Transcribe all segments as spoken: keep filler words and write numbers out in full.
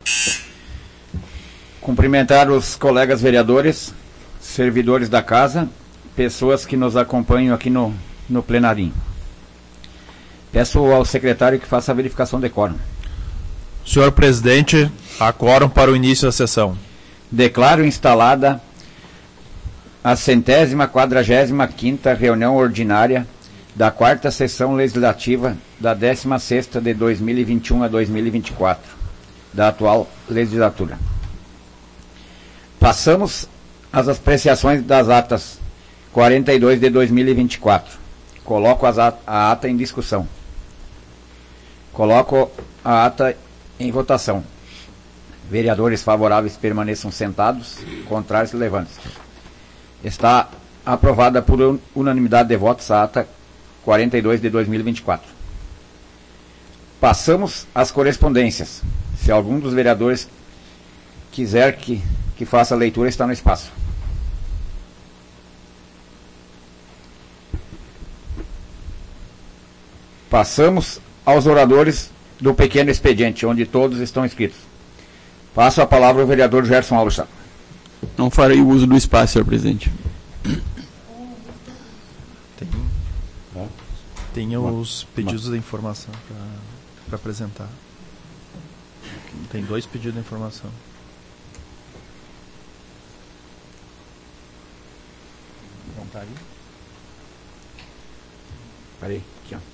Cumprimentar os colegas vereadores, servidores da casa, pessoas que nos acompanham aqui no, no plenarinho. Peço ao secretário que faça a verificação de quórum. Senhor presidente, há quórum para o início da sessão. Declaro instalada a centésima quadragésima quinta reunião ordinária da quarta sessão legislativa da décima sexta de dois mil e vinte e um a dois mil e vinte e quatro, da atual legislatura. Passamos às apreciações das atas quarenta e dois de dois mil e vinte e quatro. Coloco as at- a ata em discussão. Coloco a ata em votação. Vereadores favoráveis permaneçam sentados, contrários levantem-se. Está aprovada por unanimidade de votos a ata quarenta e dois de dois mil e vinte e quatro. Passamos às correspondências. Se algum dos vereadores quiser que, que faça a leitura, está no espaço. Passamos aos oradores do pequeno expediente, onde todos estão inscritos. Passo a palavra ao vereador Gerson Halberstadt. Não farei o uso do espaço, senhor presidente. Tem, tem os pedidos de informação para apresentar. Tem dois pedidos de informação. Não está aí? Peraí, aqui, ó.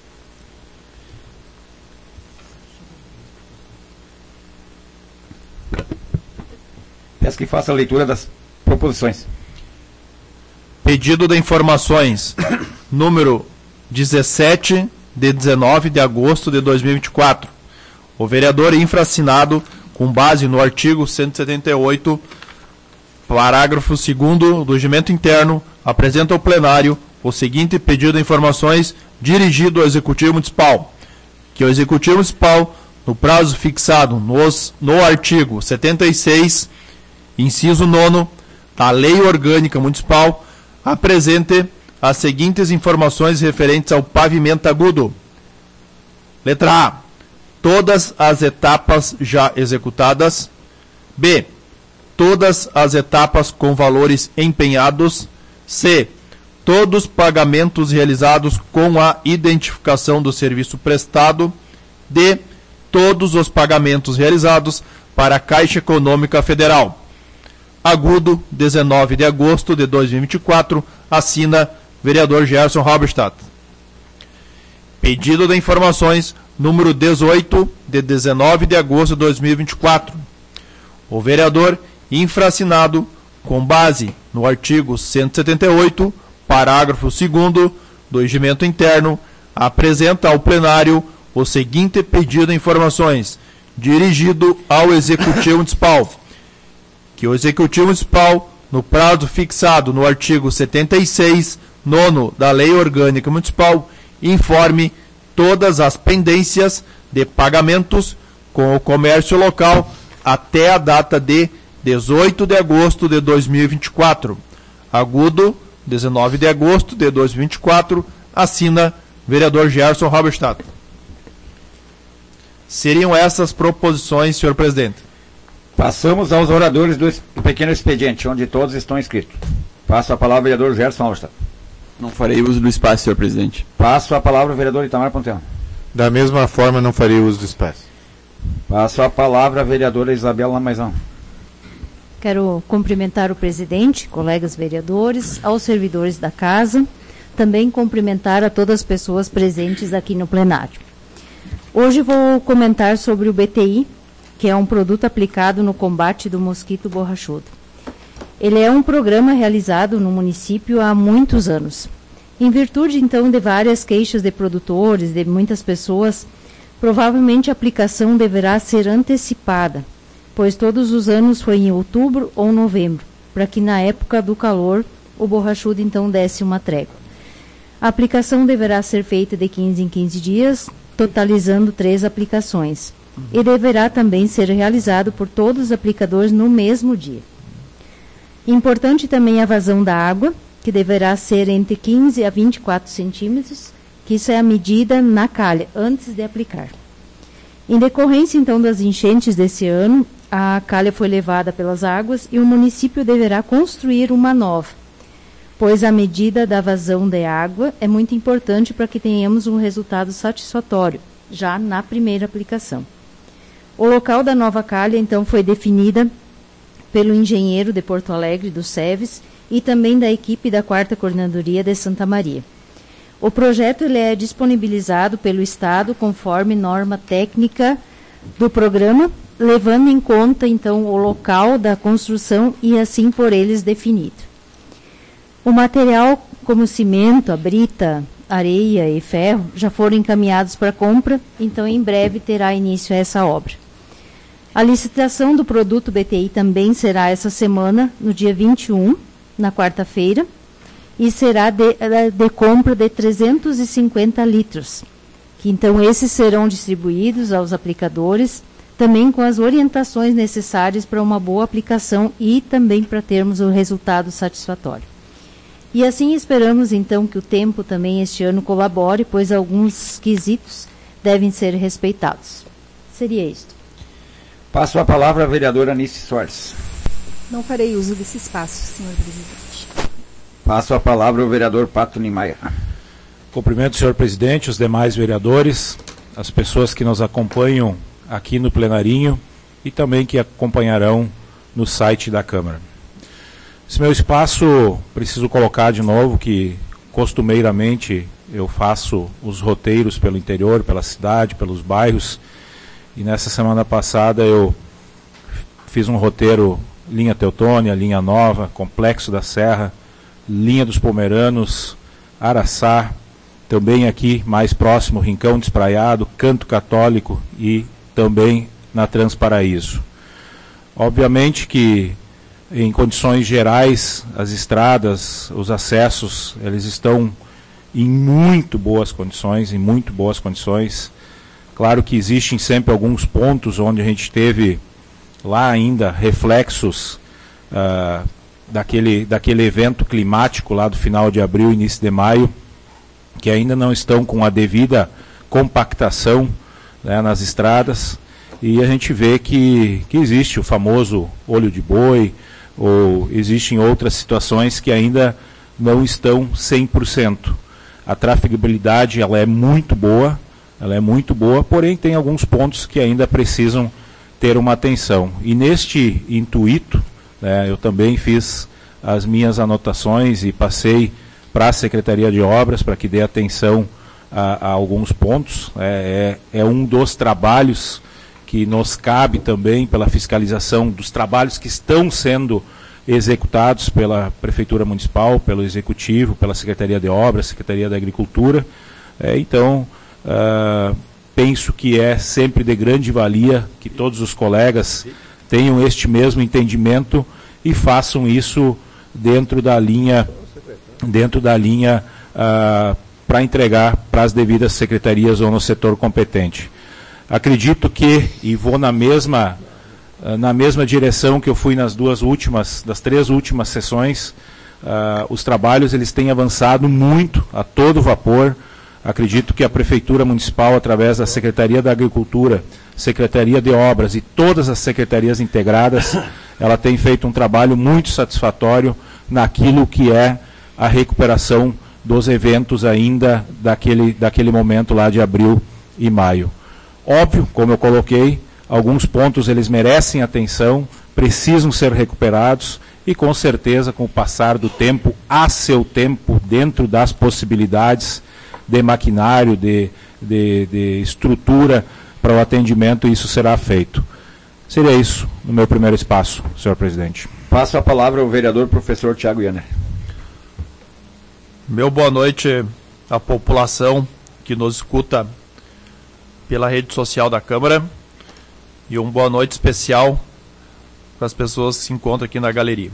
Peço que faça a leitura das proposições. Pedido de informações número dezessete de dezenove de agosto de dois mil e vinte e quatro. O vereador infraassinado, com base no artigo cento e setenta e oito, parágrafo segundo do regimento interno, apresenta ao plenário o seguinte pedido de informações dirigido ao Executivo Municipal. Que o Executivo Municipal, no prazo fixado nos, no artigo setenta e seis, inciso nono, da Lei Orgânica Municipal, apresente as seguintes informações referentes ao pavimento agudo. Letra A. Todas as etapas já executadas. B. Todas as etapas com valores empenhados. C. Todos os pagamentos realizados com a identificação do serviço prestado. D. Todos os pagamentos realizados para a Caixa Econômica Federal. Agudo, dezenove de agosto de dois mil e vinte e quatro, assina vereador Gerson Halberstadt. Pedido de informações número dezoito de dezenove de agosto de dois mil e vinte e quatro. O vereador infraassinado, com base no artigo cento e setenta e oito, parágrafo segundo do regimento interno, apresenta ao plenário o seguinte pedido de informações dirigido ao Executivo Municipal. Que o Executivo Municipal, no prazo fixado no artigo setenta e seis, nono da Lei Orgânica Municipal, informe todas as pendências de pagamentos com o comércio local até a data de dezoito de agosto de dois mil e vinte e quatro. Agudo, dezenove de agosto de dois mil e vinte e quatro, assina vereador Gerson Halberstadt. Seriam essas proposições, senhor presidente. Passamos aos oradores do pequeno expediente, onde todos estão inscritos. Passo a palavra ao vereador Gerson Halberstadt. Não farei uso do espaço, senhor presidente. Passo a palavra ao vereador Itamar Pontela. Da mesma forma, não farei uso do espaço. Passo a palavra à vereadora Isabela Lamaizão. Quero cumprimentar o presidente, colegas vereadores, aos servidores da casa, também cumprimentar a todas as pessoas presentes aqui no plenário. Hoje vou comentar sobre o B T I, que é um produto aplicado no combate do mosquito borrachudo. Ele é um programa realizado no município há muitos anos. Em virtude, então, de várias queixas de produtores, de muitas pessoas, provavelmente a aplicação deverá ser antecipada, pois todos os anos foi em outubro ou novembro, para que na época do calor o borrachudo, então, desse uma trégua. A aplicação deverá ser feita de quinze em quinze dias, totalizando três aplicações. E deverá também ser realizado por todos os aplicadores no mesmo dia. Importante também a vazão da água, que deverá ser entre quinze a vinte e quatro centímetros, que isso é a medida na calha, antes de aplicar. Em decorrência, então, das enchentes desse ano, a calha foi levada pelas águas e o município deverá construir uma nova, pois a medida da vazão de água é muito importante para que tenhamos um resultado satisfatório, já na primeira aplicação. O local da nova calha, então, foi definida pelo engenheiro de Porto Alegre, do SEVES, e também da equipe da quarta Coordenadoria de Santa Maria. O projeto ele é disponibilizado pelo Estado conforme norma técnica do programa, levando em conta, então, o local da construção e assim por eles definido. O material, como cimento, a brita, areia e ferro, já foram encaminhados para compra, então em breve terá início essa obra. A licitação do produto B T I também será essa semana, no dia vinte e um, na quarta-feira, e será de, de compra de trezentos e cinquenta litros, que então esses serão distribuídos aos aplicadores, também com as orientações necessárias para uma boa aplicação e também para termos o resultado satisfatório. E assim esperamos então que o tempo também este ano colabore, pois alguns quesitos devem ser respeitados. Seria isto. Passo a palavra à vereadora Anice Soares. Não farei uso desse espaço, senhor presidente. Passo a palavra ao vereador Pato Niemeyer. Cumprimento o senhor presidente, os demais vereadores, as pessoas que nos acompanham aqui no plenarinho e também que acompanharão no site da Câmara. Esse meu espaço, preciso colocar de novo que costumeiramente eu faço os roteiros pelo interior, pela cidade, pelos bairros, e nessa semana passada eu fiz um roteiro linha Teutônia, linha Nova, Complexo da Serra, linha dos Pomeranos, Araçá, também aqui mais próximo, Rincão Despraiado, Canto Católico e também na Transparaíso. Obviamente que em condições gerais as estradas, os acessos, eles estão em muito boas condições, em muito boas condições. Claro que existem sempre alguns pontos onde a gente teve lá ainda reflexos uh, daquele, daquele evento climático lá do final de abril, início de maio, que ainda não estão com a devida compactação, né, nas estradas, e a gente vê que, que existe o famoso olho de boi, ou existem outras situações que ainda não estão cem por cento. A trafegabilidade ela é muito boa, ela é muito boa, porém tem alguns pontos que ainda precisam ter uma atenção. E neste intuito, né, eu também fiz as minhas anotações e passei para a Secretaria de Obras para que dê atenção a, a alguns pontos. É, é, é um dos trabalhos que nos cabe também pela fiscalização dos trabalhos que estão sendo executados pela Prefeitura Municipal, pelo Executivo, pela Secretaria de Obras, Secretaria da Agricultura. É, então, uh, penso que é sempre de grande valia que todos os colegas tenham este mesmo entendimento e façam isso dentro da linha, dentro da linha uh, para entregar para as devidas secretarias ou no setor competente. Acredito que, e vou na mesma, uh, na mesma direção que eu fui nas duas últimas, das três últimas sessões, uh, os trabalhos eles têm avançado muito, a todo vapor. Acredito que a Prefeitura Municipal, através da Secretaria da Agricultura, Secretaria de Obras e todas as secretarias integradas, ela tem feito um trabalho muito satisfatório naquilo que é a recuperação dos eventos ainda daquele, daquele momento lá de abril e maio. Óbvio, como eu coloquei, alguns pontos eles merecem atenção, precisam ser recuperados e com certeza com o passar do tempo, a seu tempo, dentro das possibilidades de maquinário, de, de, de estrutura para o atendimento, isso será feito. Seria isso no meu primeiro espaço, senhor presidente. Passo a palavra ao vereador professor Tiago Yanner. Meu boa noite à população que nos escuta pela rede social da Câmara e um boa noite especial para as pessoas que se encontram aqui na galeria.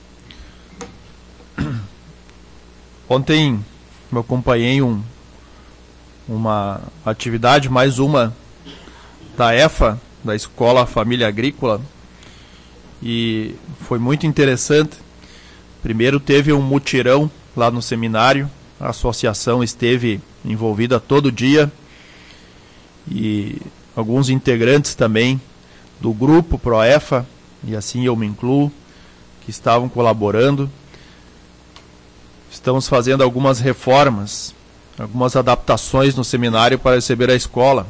Ontem eu acompanhei um, uma atividade, mais uma da E F A, da Escola Família Agrícola, e foi muito interessante. Primeiro teve um mutirão lá no seminário, a associação esteve envolvida todo dia, e alguns integrantes também do grupo Proefa, e assim eu me incluo, que estavam colaborando. Estamos fazendo algumas reformas, algumas adaptações no seminário para receber a escola.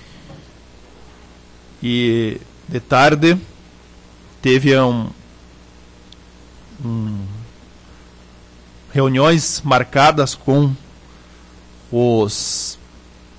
E de tarde teve um, um, reuniões marcadas com os,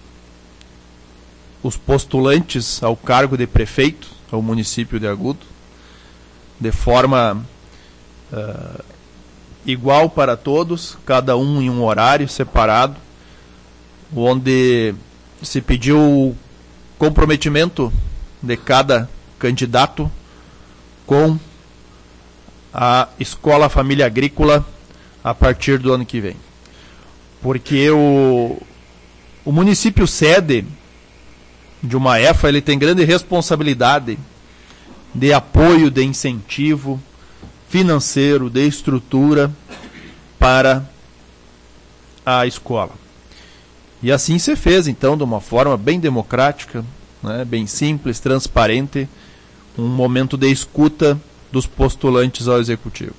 os postulantes ao cargo de prefeito ao município de Agudo, de forma uh, igual para todos, cada um em um horário separado, onde se pediu o comprometimento de cada candidato com a Escola Família Agrícola a partir do ano que vem. Porque o, o município sede de uma E F A, ele tem grande responsabilidade de apoio, de incentivo financeiro, de estrutura para a escola. E assim se fez, então, de uma forma bem democrática, né, bem simples, transparente, um momento de escuta dos postulantes ao executivo.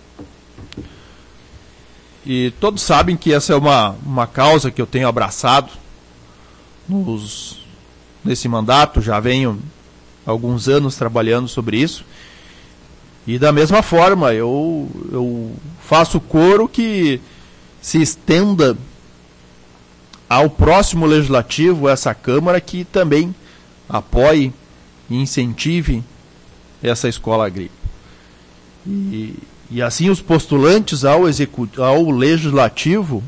E todos sabem que essa é uma, uma causa que eu tenho abraçado nos, nesse mandato, já venho alguns anos trabalhando sobre isso. E da mesma forma, eu, eu faço coro que se estenda ao próximo legislativo essa Câmara que também apoie e incentive essa escola agrícola. E, e assim os postulantes ao, execu- ao legislativo,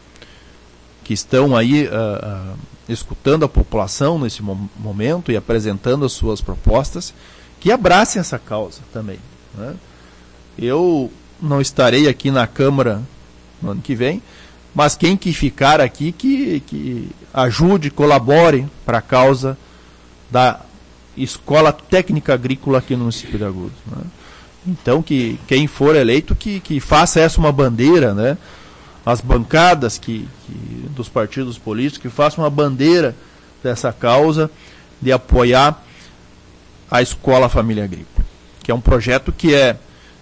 que estão aí uh, uh, escutando a população nesse mo- momento e apresentando as suas propostas, que abracem essa causa também, né? Eu não estarei aqui na Câmara no ano que vem, mas quem que ficar aqui que, que ajude, colabore para a causa da Escola Técnica Agrícola aqui no município de Agudo, né? Então, que quem for eleito, que, que faça essa uma bandeira, né? As bancadas que, que, dos partidos políticos, que façam uma bandeira dessa causa de apoiar a Escola Família Agrícola, que é um projeto que é,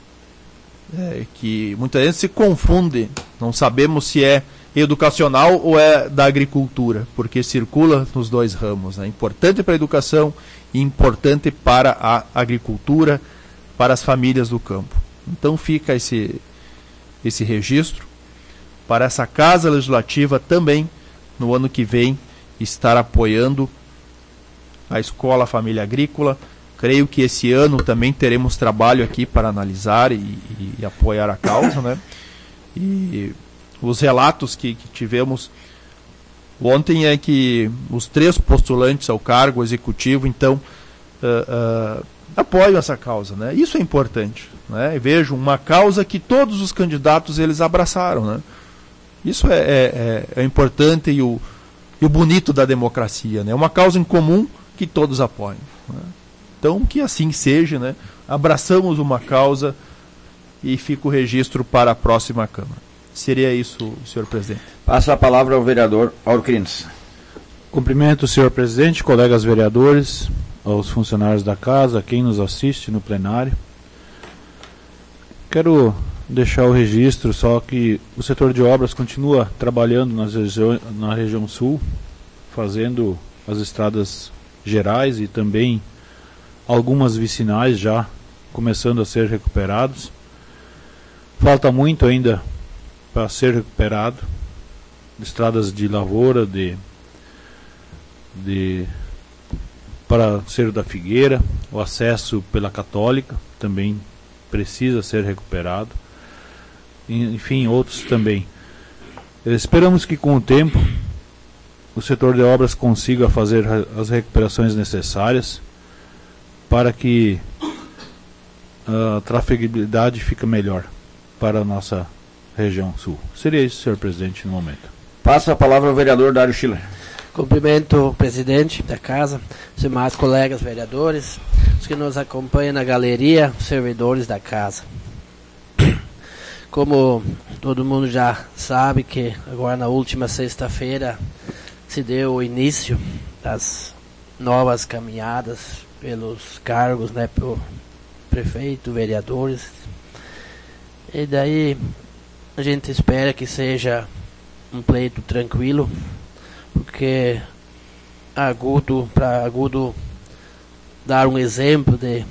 é que muita gente se confunde, não sabemos se é educacional ou é da agricultura, porque circula nos dois ramos, né? Importante para a educação e importante para a agricultura, para as famílias do campo. Então fica esse, esse registro para essa Casa Legislativa também, no ano que vem, estar apoiando a Escola Família Agrícola. Creio que esse ano também teremos trabalho aqui para analisar e, e, e apoiar a causa, né? E os relatos que, que tivemos ontem é que os três postulantes ao cargo executivo, então, uh, uh, apoiam essa causa, né? Isso é importante, né? E vejo uma causa que todos os candidatos eles abraçaram, né? Isso é, é, é importante e o, e o bonito da democracia, né? Uma causa em comum que todos apoiam, né? Então, que assim seja, né? Abraçamos uma causa e fica o registro para a próxima Câmara. Seria isso, senhor presidente. Passo a palavra ao vereador Auro Crines. Cumprimento o senhor presidente, colegas vereadores, aos funcionários da casa, quem nos assiste no plenário. Quero deixar o registro só que o setor de obras continua trabalhando nas regi- na região sul, fazendo as estradas gerais e também algumas vicinais já começando a ser recuperados. Falta muito ainda para ser recuperado, estradas de lavoura, de, de para Cerro da Figueira, o acesso pela Católica também precisa ser recuperado, enfim, outros também. Esperamos que com o tempo o setor de obras consiga fazer as recuperações necessárias para que a trafegabilidade fique melhor para a nossa região sul. Seria isso, senhor presidente, no momento. Passo a palavra ao vereador Dário Schiller. Cumprimento o presidente da casa, os demais colegas vereadores, os que nos acompanham na galeria, os servidores da casa. Como todo mundo já sabe que agora na última sexta-feira se deu o início das novas caminhadas pelos cargos, né, pelo prefeito, vereadores. E daí a gente espera que seja um pleito tranquilo, porque Agudo, para Agudo dar um exemplo de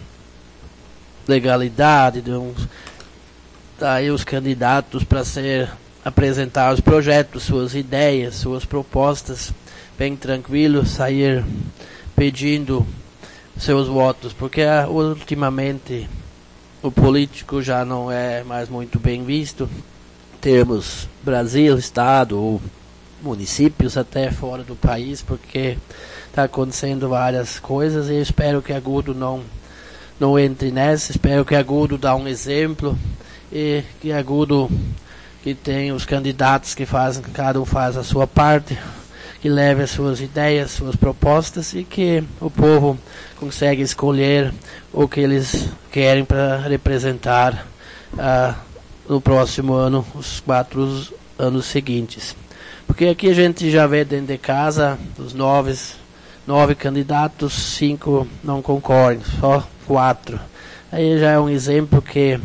legalidade, de uns, daí os candidatos para ser apresentar os projetos, suas ideias, suas propostas, bem tranquilo, sair pedindo seus votos, porque uh, ultimamente o político já não é mais muito bem visto. Temos Brasil, Estado ou municípios até fora do país, porque está acontecendo várias coisas, e eu espero que Agudo não, não entre nessa. Espero que Agudo dê um exemplo, e que Agudo, que tem os candidatos que fazem, cada um faz a sua parte, que leve as suas ideias, suas propostas, e que o povo consegue escolher o que eles querem para representar uh, no próximo ano, os quatro anos seguintes. Porque aqui a gente já vê dentro de casa, dos nove, nove candidatos, cinco não concordam, só quatro. Aí já é um exemplo que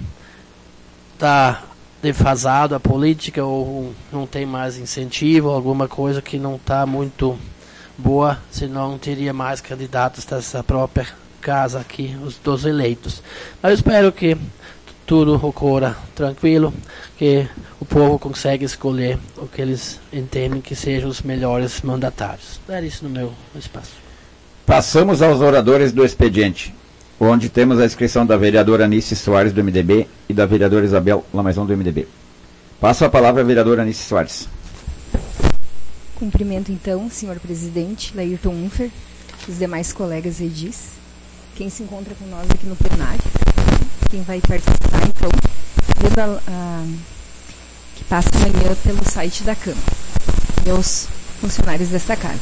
está defasado a política, ou não tem mais incentivo, alguma coisa que não está muito boa, senão não teria mais candidatos dessa própria casa aqui, os dos eleitos. Mas eu espero que tudo ocorra tranquilo, que o povo consegue escolher o que eles entendem que sejam os melhores mandatários. É isso no meu espaço. Passamos aos oradores do expediente, onde temos a inscrição da vereadora Anice Soares, do M D B, e da vereadora Isabel Lamazon, do M D B. Passo a palavra à vereadora Anice Soares. Cumprimento, então, senhor presidente, Laírton Unfer, os demais colegas edis, quem se encontra com nós aqui no plenário, quem vai participar, então, vendo a, a, que passa amanhã pelo site da Câmara, e aos funcionários desta casa.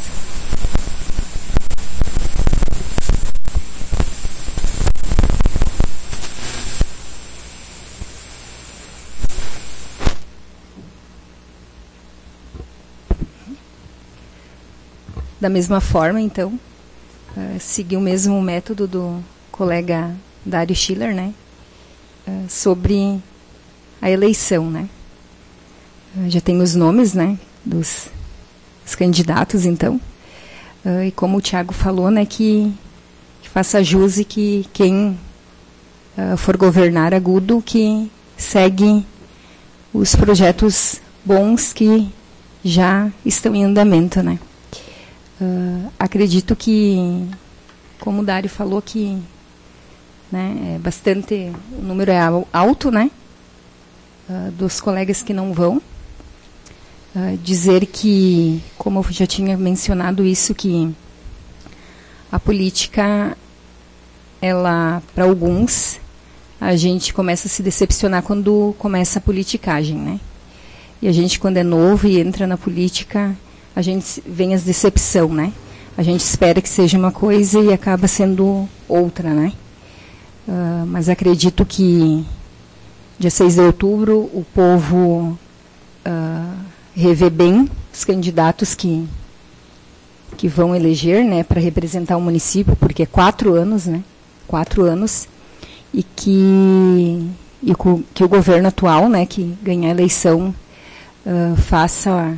Da mesma forma, então, uh, seguir o mesmo método do colega Dário Schiller, né, uh, sobre a eleição, né. Uh, já tem os nomes, né, dos, dos candidatos, então, uh, e como o Tiago falou, né, que, que faça jus e que quem uh, for governar Agudo, que segue os projetos bons que já estão em andamento, né. Uh, acredito que, como o Dário falou, que, né, é bastante, o número é alto, né, uh, dos colegas que não vão. Uh, dizer que, como eu já tinha mencionado isso, que a política, ela, para alguns, a gente começa a se decepcionar quando começa a politicagem, né. E a gente, quando é novo e entra na política, a gente vem as decepção, né? A gente espera que seja uma coisa e acaba sendo outra, né? Uh, mas acredito que dia seis de outubro o povo uh, revê bem os candidatos que, que vão eleger, né, para representar o município, porque é quatro anos, né? Quatro anos, e que, e que o governo atual, né, que ganhar a eleição, uh, faça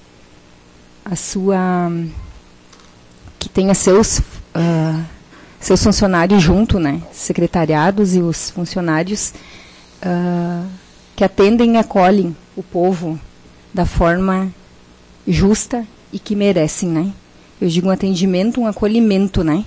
a sua, que tenha seus uh, seus funcionários junto, né, secretariados e os funcionários uh, que atendem e acolhem o povo da forma justa e que merecem, né. Eu digo um atendimento, um acolhimento, né,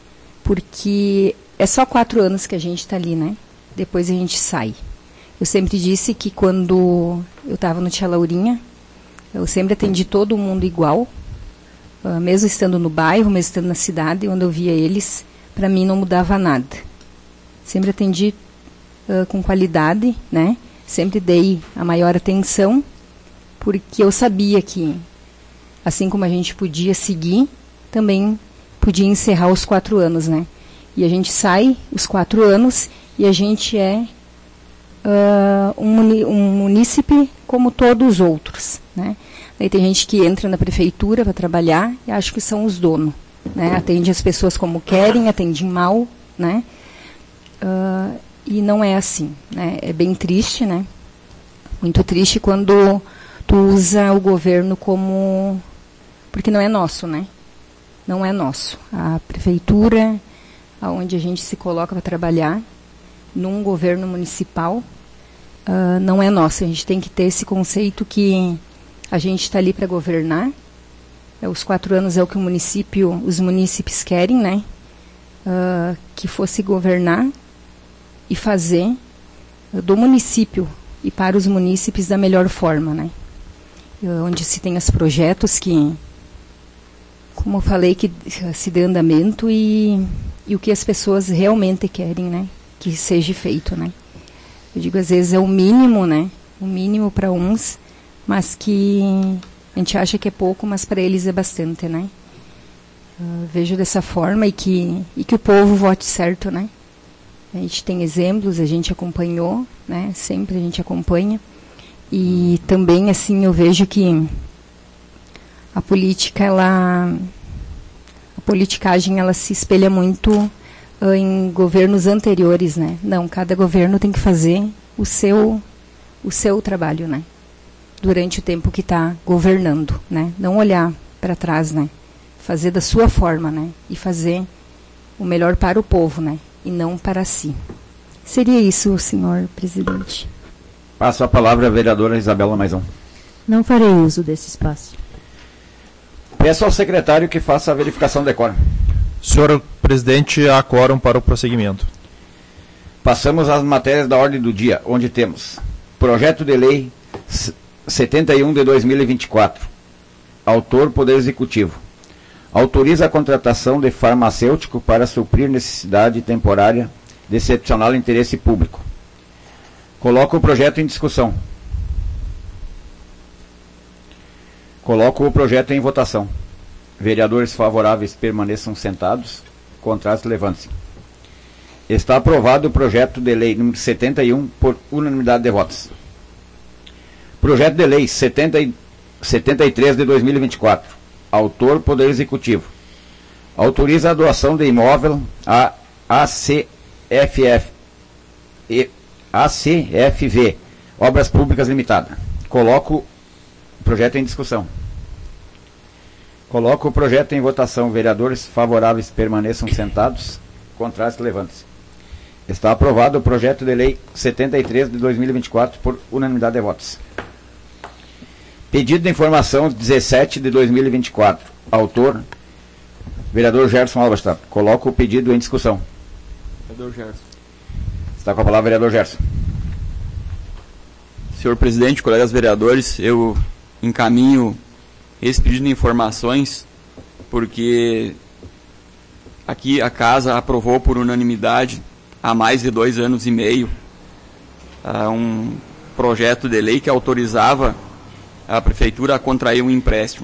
porque é só quatro anos que a gente está ali, né, depois a gente sai. Eu sempre disse que quando eu estava no Tia Laurinha, eu sempre atendi todo mundo igual, uh, mesmo estando no bairro, mesmo estando na cidade, onde eu via eles, para mim não mudava nada. Sempre atendi uh, com qualidade, né? Sempre dei a maior atenção, porque eu sabia que, assim como a gente podia seguir, também podia encerrar os quatro anos, né? E a gente sai os quatro anos e a gente é Uh, um, um munícipe como todos os outros, né? Aí tem gente que entra na prefeitura para trabalhar e acho que são os donos, né? Atende as pessoas como querem, atende mal, né? Uh, e não é assim, né? É bem triste, né? Muito triste quando tu usa o governo como... Porque não é nosso, né? Não é nosso. A prefeitura, aonde a gente se coloca para trabalhar, num governo municipal, uh, não é nosso. A gente tem que ter esse conceito que a gente está ali para governar. É, os quatro anos é o que o município, os munícipes querem, né? Uh, que fosse governar e fazer uh, do município e para os munícipes da melhor forma, né? Uh, onde se tem os projetos que, como eu falei, que uh, se dê andamento e, e o que as pessoas realmente querem, né? Que seja feito, né? Eu digo, às vezes é o mínimo, né? O mínimo para uns, mas que a gente acha que é pouco, mas para eles é bastante, né? Uh, vejo dessa forma e que, e que o povo vote certo, né? A gente tem exemplos, a gente acompanhou, né? Sempre a gente acompanha. E também, assim, eu vejo que a política, ela... A politicagem, ela se espelha muito uh, em governos anteriores, né? Não, cada governo tem que fazer o seu, o seu trabalho, né? Durante o tempo que está governando, né? Não olhar para trás, né? Fazer da sua forma, né? E fazer o melhor para o povo, né? E não para si. Seria isso, senhor presidente. Passo a palavra à vereadora Isabela Maisão. Não farei uso desse espaço. Peço ao secretário que faça a verificação de quórum. Senhor presidente, há quórum para o prosseguimento. Passamos às matérias da ordem do dia, onde temos projeto de lei setenta e um de dois mil e vinte e quatro. Autor, Poder Executivo. Autoriza a contratação de farmacêutico para suprir necessidade temporária de excepcional interesse público. Coloco o projeto em discussão. Coloco o projeto em votação. Vereadores favoráveis permaneçam sentados. Contrários, levantem-se. Está aprovado o projeto de lei número setenta e um por unanimidade de votos. Projeto de lei setenta e três de dois mil e vinte e quatro. Autor, Poder Executivo. Autoriza a doação de imóvel à A C F F, A C F V, Obras Públicas Limitada. Coloco o projeto em discussão. Coloco o projeto em votação. Vereadores favoráveis permaneçam sentados. Contrários, levantem-se. Está aprovado o projeto de lei setenta e três de dois mil e vinte e quatro por unanimidade de votos. Pedido de informação dezessete de dois mil e vinte e quatro. Autor, vereador Gerson Albastar. Coloco o pedido em discussão. Vereador Gerson. Está com a palavra, vereador Gerson. Senhor presidente, colegas vereadores, eu encaminho esse pedido de informações porque aqui a casa aprovou por unanimidade há mais de dois anos e meio uh, um projeto de lei que autorizava a prefeitura a contrair um empréstimo.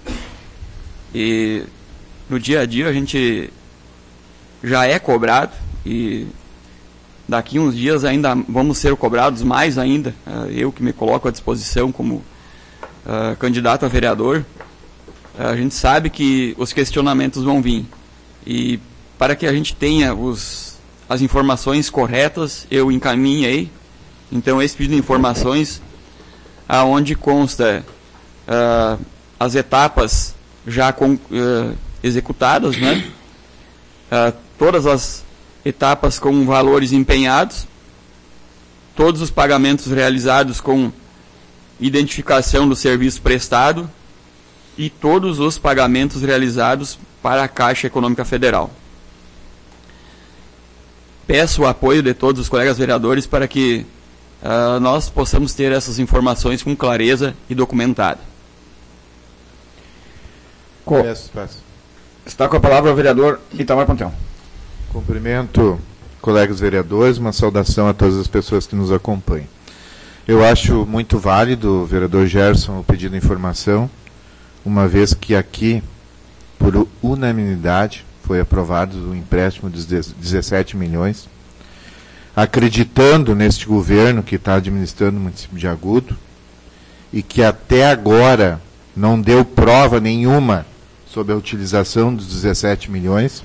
E no dia a dia a gente já é cobrado e daqui uns dias ainda vamos ser cobrados mais ainda. Eu que me coloco à disposição como uh, candidato a vereador, a gente sabe que os questionamentos vão vir. E para que a gente tenha os, as informações corretas, eu encaminhei então esse pedido de informações aonde consta uh, as etapas já com, uh, executadas, né? Uh, todas as etapas com valores empenhados, todos os pagamentos realizados com identificação do serviço prestado e todos os pagamentos realizados para a Caixa Econômica Federal. Peço o apoio de todos os colegas vereadores para que Uh, nós possamos ter essas informações com clareza e documentada. Co Peço, peço. Está com a palavra o vereador Itamar Panteão. Cumprimento, colegas vereadores, uma saudação a todas as pessoas que nos acompanham. Eu acho muito válido, vereador Gerson, o pedido de informação, uma vez que aqui, por unanimidade, foi aprovado o empréstimo de dezessete milhões, acreditando neste governo que está administrando o município de Agudo e que até agora não deu prova nenhuma sobre a utilização dos dezessete milhões.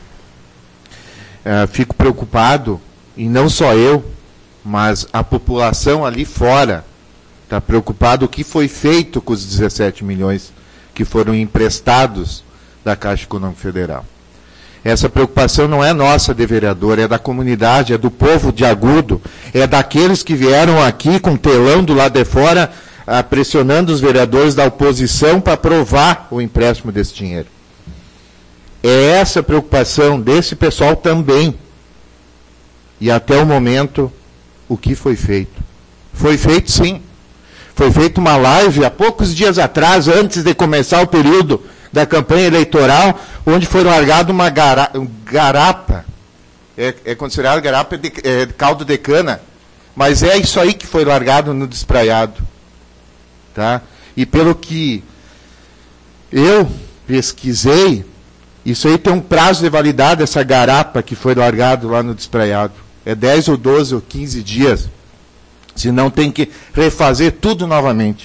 Uh, fico preocupado, e não só eu, mas a população ali fora está preocupada o que foi feito com os dezessete milhões que foram emprestados da Caixa Econômica Federal. Essa preocupação não é nossa, de vereador, é da comunidade, é do povo de Agudo, é daqueles que vieram aqui com telão do lado de fora, ah, pressionando os vereadores da oposição para aprovar o empréstimo desse dinheiro. É essa preocupação desse pessoal também. E até o momento, o que foi feito? Foi feito, sim. Foi feita uma live há poucos dias atrás, antes de começar o período da campanha eleitoral, onde foi largada uma gara, garapa, é, é considerado garapa de, é, de caldo de cana, mas é isso aí que foi largado no despraiado. Tá? E pelo que eu pesquisei, isso aí tem um prazo de validade, essa garapa que foi largado lá no despraiado. É dez ou doze ou quinze dias. Senão tem que refazer tudo novamente.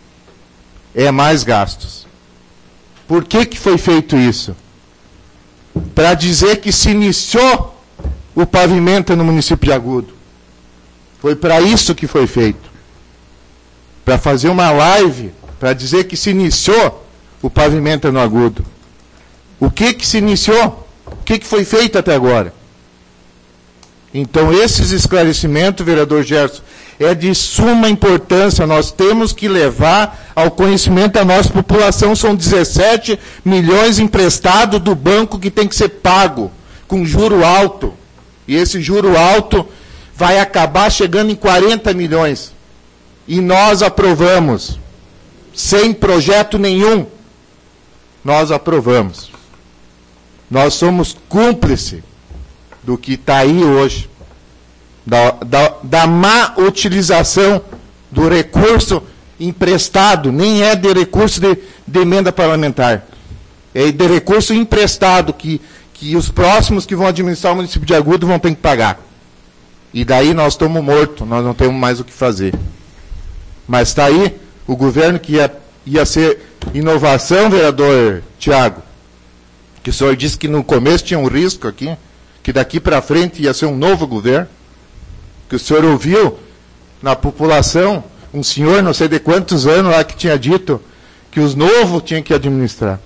É mais gastos. Por que que foi feito isso? Para dizer que se iniciou o pavimento no município de Agudo. Foi para isso que foi feito. Para fazer uma live, para dizer que se iniciou o pavimento no Agudo. O que que se iniciou? O que que foi feito até agora? Então, esses esclarecimentos, vereador Gerson, é de suma importância. Nós temos que levar ao conhecimento da nossa população. São dezessete milhões emprestados do banco que tem que ser pago, com juro alto. E esse juro alto vai acabar chegando em quarenta milhões. E nós aprovamos, sem projeto nenhum. Nós aprovamos. Nós somos cúmplices do que está aí hoje, da, da, da má utilização do recurso emprestado, nem é de recurso de, de emenda parlamentar, é de recurso emprestado que, que os próximos que vão administrar o município de Agudo vão ter que pagar. E daí nós estamos mortos, nós não temos mais o que fazer. Mas está aí o governo que ia, ia ser inovação, vereador Tiago, que o senhor disse que no começo tinha um risco aqui, que daqui para frente ia ser um novo governo, que o senhor ouviu na população, um senhor, não sei de quantos anos lá, que tinha dito que os novos tinham que administrar.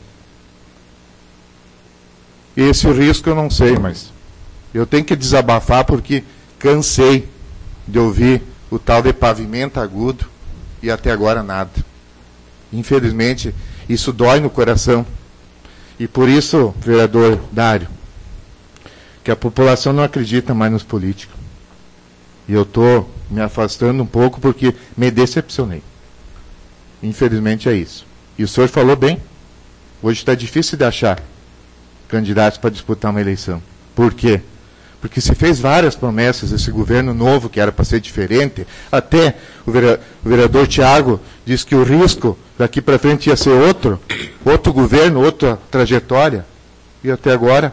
Esse o risco eu não sei, mas eu tenho que desabafar porque cansei de ouvir o tal de pavimento agudo e até agora nada. Infelizmente, isso dói no coração. E por isso, vereador Dário, que a população não acredita mais nos políticos. E eu estou me afastando um pouco porque me decepcionei. Infelizmente é isso. E o senhor falou bem. Hoje está difícil de achar candidatos para disputar uma eleição. Por quê? Porque se fez várias promessas, esse governo novo, que era para ser diferente. Até o vereador Tiago disse que o risco daqui para frente ia ser outro, outro governo, outra trajetória. E até agora,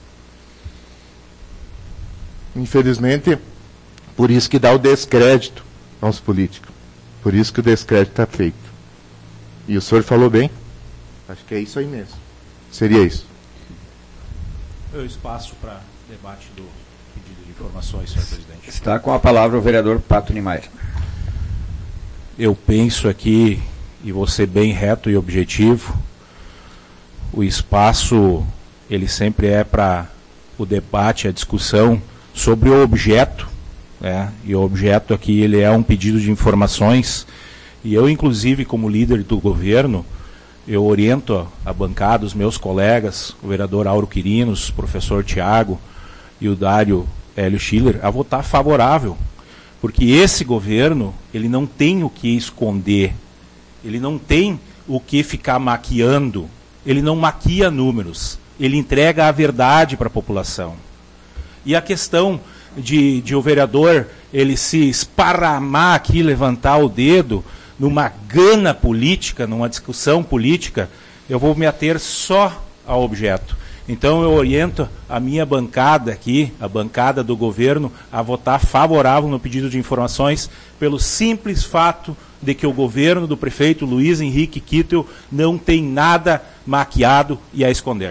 infelizmente, por isso que dá o descrédito aos políticos. Por isso que o descrédito está feito. E o senhor falou bem. Acho que é isso aí mesmo. Seria isso. Eu espaço para debate do pedido de informações, senhor presidente. Está com a palavra o vereador Pato Niemeyer. Eu penso aqui, e vou ser bem reto e objetivo, o espaço, ele sempre é para o debate, a discussão sobre o objeto, né? E o objeto aqui, ele é um pedido de informações, e eu, inclusive, como líder do governo, eu oriento a bancada, os meus colegas, o vereador Auro Quirinos, o professor Tiago e o Dário Hélio Schiller, a votar favorável. Porque esse governo, ele não tem o que esconder, ele não tem o que ficar maquiando, ele não maquia números, ele entrega a verdade para a população. E a questão de, de o vereador ele se esparramar aqui, levantar o dedo, numa gana política, numa discussão política, eu vou me ater só ao objeto. Então eu oriento a minha bancada aqui, a bancada do governo, a votar favorável no pedido de informações, pelo simples fato de que o governo do prefeito Luiz Henrique Kittel não tem nada maquiado e a esconder.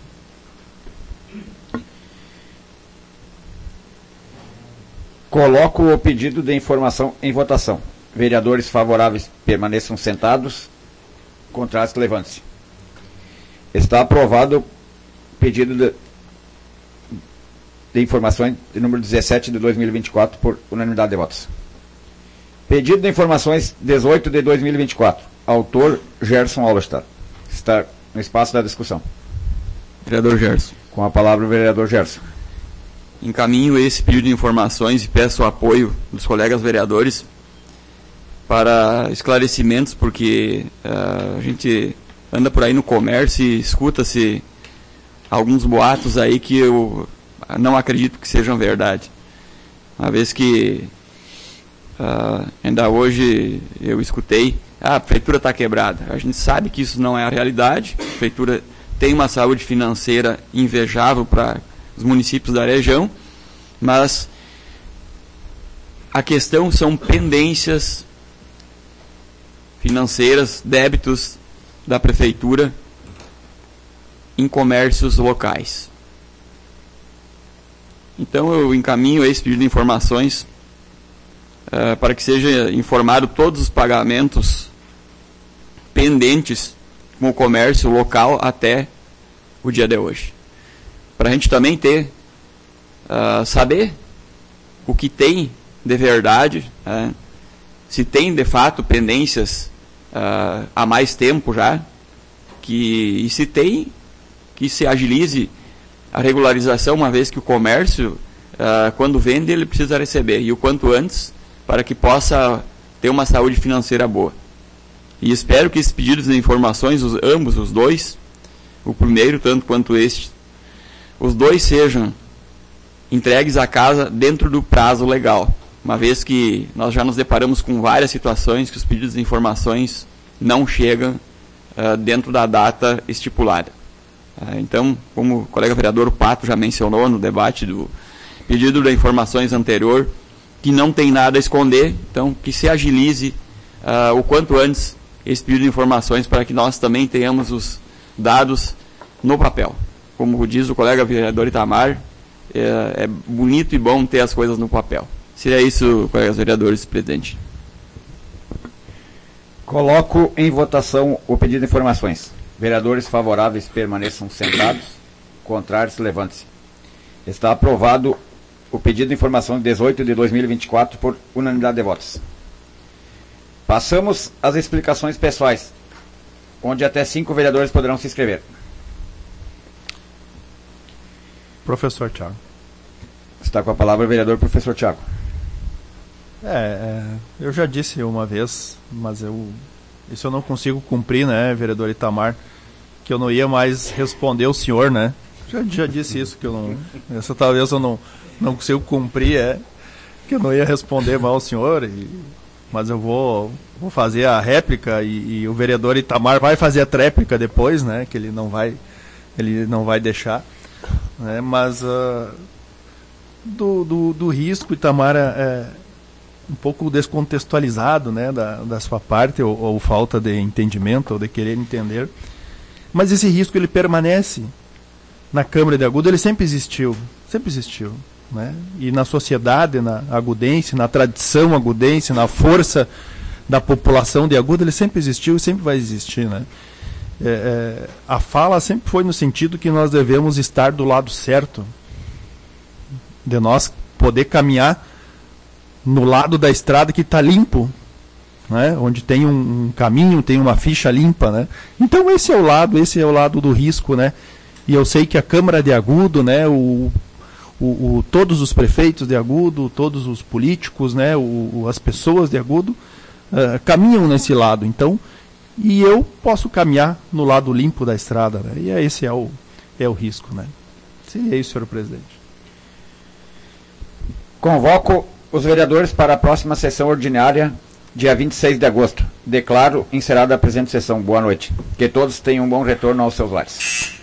Coloco o pedido de informação em votação. Vereadores favoráveis permaneçam sentados. Contrários, levante-se. Está aprovado o pedido de, de informações de número dezessete de dois mil e vinte e quatro por unanimidade de votos. Pedido de informações dezoito de dois mil e vinte e quatro. Autor Gerson Alvestad. Está no espaço da discussão. Vereador Gerson. Com a palavra o vereador Gerson. Encaminho esse pedido de informações e peço o apoio dos colegas vereadores para esclarecimentos, porque uh, a gente anda por aí no comércio e escuta-se alguns boatos aí que eu não acredito que sejam verdade. Uma vez que uh, ainda hoje eu escutei, ah, a prefeitura está quebrada. A gente sabe que isso não é a realidade. A prefeitura tem uma saúde financeira invejável para os municípios da região, mas a questão são pendências financeiras, débitos da prefeitura em comércios locais. Então eu encaminho esse pedido de informações uh, para que seja informado todos os pagamentos pendentes com o comércio local até o dia de hoje. Para a gente também ter, uh, saber o que tem de verdade, uh, se tem de fato pendências uh, há mais tempo já, que, e se tem, que se agilize a regularização, uma vez que o comércio, uh, quando vende, ele precisa receber, e o quanto antes, para que possa ter uma saúde financeira boa. E espero que esses pedidos de informações, os, ambos, os dois, o primeiro tanto quanto este, os dois sejam entregues à casa dentro do prazo legal, uma vez que nós já nos deparamos com várias situações que os pedidos de informações não chegam uh, dentro da data estipulada. Uh, então, como o colega vereador Pato já mencionou no debate do pedido de informações anterior, que não tem nada a esconder, então que se agilize uh, o quanto antes esse pedido de informações para que nós também tenhamos os dados no papel. Como diz o colega vereador Itamar, é, é bonito e bom ter as coisas no papel. Seria isso, colegas vereadores, presidente. Coloco em votação o pedido de informações. Vereadores favoráveis permaneçam sentados. Contrários, levante-se. Está aprovado o pedido de informação dezoito de dois mil e vinte e quatro por unanimidade de votos. Passamos às explicações pessoais, onde até cinco vereadores poderão se inscrever. Professor Tiago. Está com a palavra o vereador professor Tiago. É, é, eu já disse uma vez, mas eu, isso eu não consigo cumprir, né, vereador Itamar, que eu não ia mais responder o senhor, né? Já, já disse isso, que eu não, essa talvez eu não, não consigo cumprir, é, que eu não ia responder mal ao senhor, e, mas eu vou, vou fazer a réplica e, e o vereador Itamar vai fazer a tréplica depois, né, que ele não vai, ele não vai deixar, né, mas uh, do, do, do risco, Itamar, é um pouco descontextualizado, né, da, da sua parte, ou, ou falta de entendimento, ou de querer entender, mas esse risco ele permanece na Câmara de Agudo, ele sempre existiu, sempre existiu, né, e na sociedade, na agudense, na tradição agudense, na força da população de Agudo, ele sempre existiu e sempre vai existir, né. É, é, a fala sempre foi no sentido que nós devemos estar do lado certo, de nós poder caminhar no lado da estrada que está limpo, né? Onde tem um, um caminho, tem uma ficha limpa, né? Então esse é o lado, esse é o lado do risco, né? E eu sei que a Câmara de Agudo, né? O, o, o, todos os prefeitos de Agudo, todos os políticos, né? O, o, as pessoas de Agudo uh, caminham nesse lado. Então, e eu posso caminhar no lado limpo da estrada, né? E esse é o, é o risco, né? Seria isso, senhor presidente. Convoco os vereadores para a próxima sessão ordinária, dia vinte e seis de agosto. Declaro encerrada a presente sessão. Boa noite. Que todos tenham um bom retorno aos seus lares.